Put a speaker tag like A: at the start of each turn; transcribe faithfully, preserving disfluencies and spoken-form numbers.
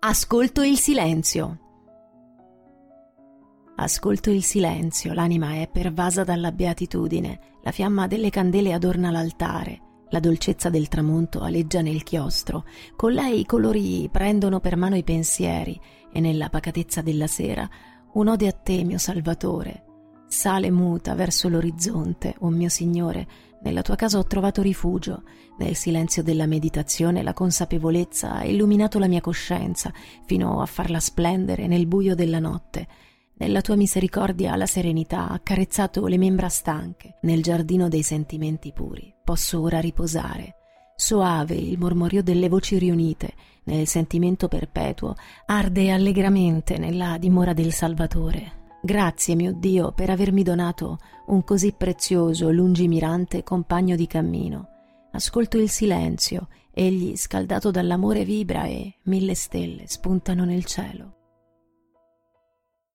A: Ascolto il silenzio. Ascolto il silenzio, l'anima è pervasa dalla beatitudine, la fiamma delle candele adorna l'altare, la dolcezza del tramonto aleggia nel chiostro, con lei i colori prendono per mano i pensieri e nella pacatezza della sera un'ode a te, mio Salvatore. Sale muta verso l'orizzonte, o mio Signore, nella tua casa ho trovato rifugio, nel silenzio della meditazione la consapevolezza ha illuminato la mia coscienza fino a farla splendere nel buio della notte. Nella tua misericordia la serenità ha accarezzato le membra stanche, nel giardino dei sentimenti puri posso ora riposare. Soave il mormorio delle voci riunite, nel sentimento perpetuo, arde allegramente nella dimora del Salvatore. Grazie, mio Dio, per avermi donato un così prezioso, lungimirante compagno di cammino. Ascolto il silenzio, egli, scaldato dall'amore, vibra e mille stelle spuntano nel cielo.